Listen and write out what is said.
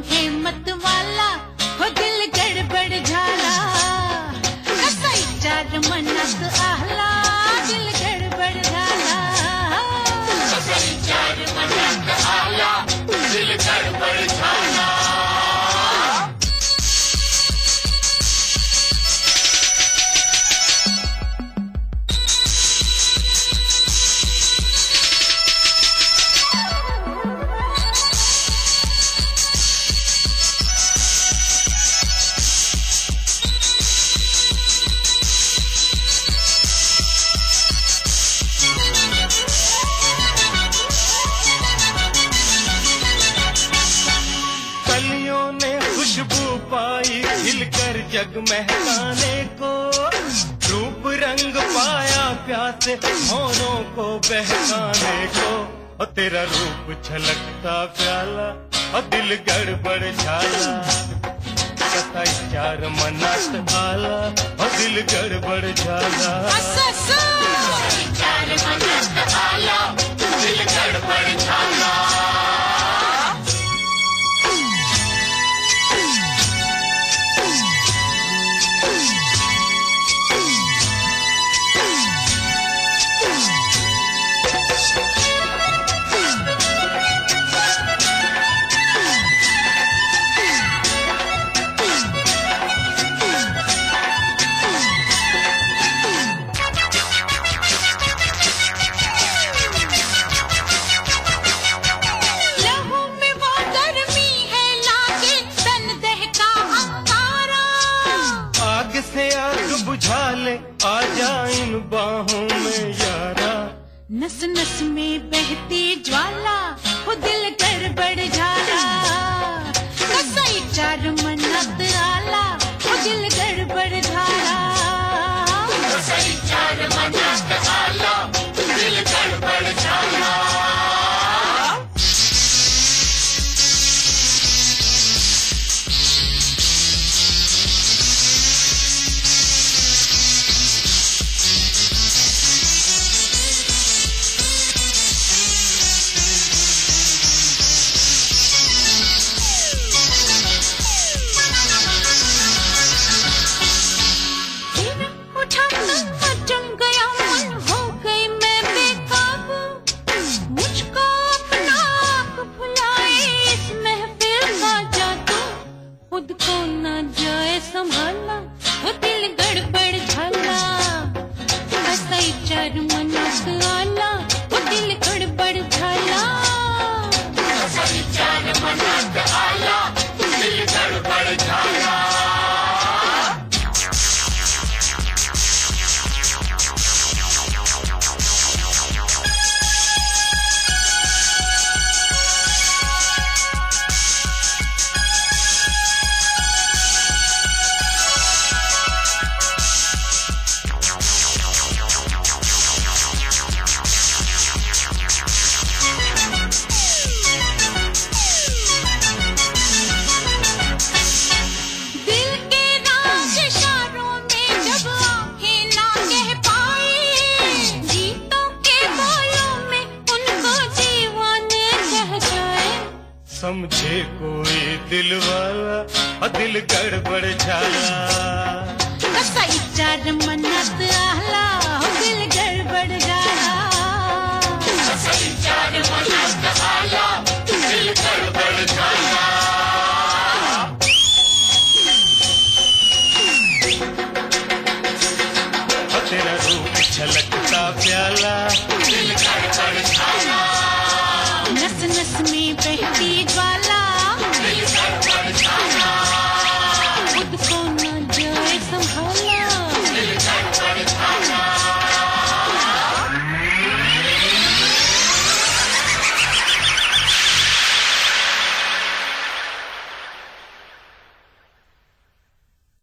हिम्मत वाला हो दिल गड़बड़ झाला कसाई चार मनत आहला दिल गड़बड़ झाला कसाई चार मनत आहला दिल गड़बड़ झाला खुशबू पाई खिलकर जग महकाने को रूप रंग पाया प्यासे मोरों को बहकाने को और तेरा रूप छलकता प्याला और दिल गड़बड़ झाला कसाई चार मनत आला और दिल गड़बड़ झाला कसाई चार मनत आला दिल गड़बड़ झाला से आग बुझा ले आ जा इन बाहों में यारा नस नस में बहती ज्वाला वो दिल गड़बड़ झाला कसाई चार मनत आला वो दिल गड़बड़ झाला कसाई चार मनत आला दिल गड़बड़ झाला खुद को न जाए संभालना वो दिल गड़बड़ झाला कसाई चार मनत आला वो दिल गड़बड़ झाला कसाई चार मनत आला दिल गड़बड़ झाला समझे कोई दिल वाला और दिल गड़बड़ झाला कसाई चार मनत आला दिल